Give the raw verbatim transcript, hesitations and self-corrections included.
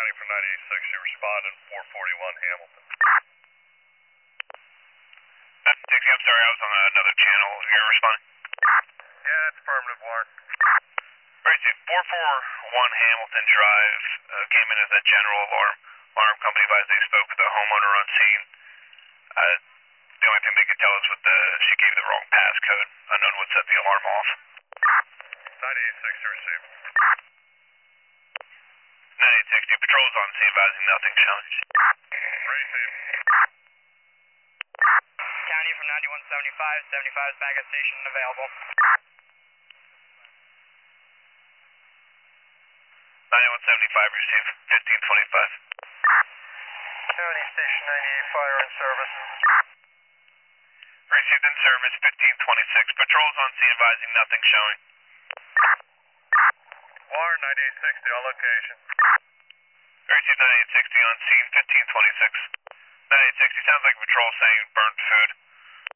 County from ninety-eight sixty responding, four forty-one Hamilton. That's Dixie, I'm sorry, I was on another channel. You're responding? Yeah, it's affirmative, Warren. Alright, four forty-one Hamilton Drive uh, came in as a general alarm. Alarm company advised they spoke with the homeowner on scene. Uh, the only thing they could tell us was the she gave the wrong passcode. Unknown what set the alarm off. ninety-eight sixty received. ninety-eight sixty, patrols on scene advising nothing challenged. Receive. County from ninety-one seventy-five, seventy-five is back at station available. ninety-one seventy-five received, fifteen twenty-five. County Station ninety-eight, fire in service. Received in service, fifteen twenty-six. Patrols on scene advising nothing showing. Warren, ninety-eight sixty on location. Received ninety-eight sixty on scene, fifteen twenty-six. ninety-eight sixty, sounds like patrol saying burnt food.